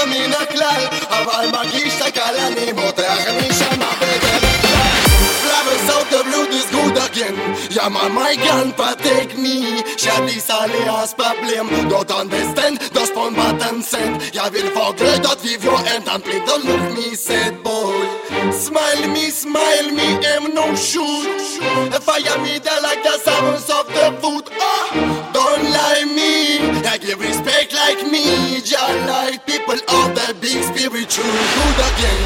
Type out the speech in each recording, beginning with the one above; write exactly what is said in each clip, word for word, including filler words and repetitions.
מן הכלל, אבל מרגיש את הקל, אני מותח משם בדרך כלל. Flowers out the blue, this good again. Yeah man, my grandpa take me. Shall this alias problem? Don't understand, the spawn button send. Yeah, will forget that with your end and please don't look me sad boy. Smile me, smile me, am no shoot. Fire me there like the sounds of the food. Ah, don't lie me. I give respect like me. Just like people of the big spiritual. Good again.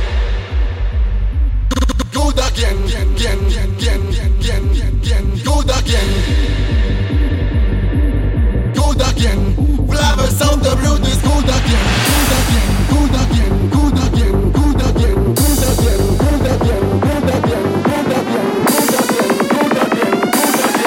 Good again, again, again, again, again, again, good again. Good again. Flowers sound the blue, this good again. Good again, good again, good again, good again, good again, good again, good again, good again, good again, good again, good again.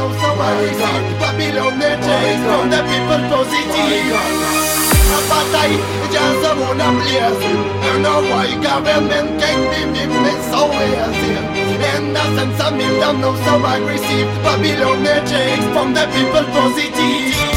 know so aggressive. Babylon they chase from the people positive. A bataille, just a moon and blaze. You know why government can't be me so easy. And the sense of me don't know so aggressive. Babylon they chase from the people positive.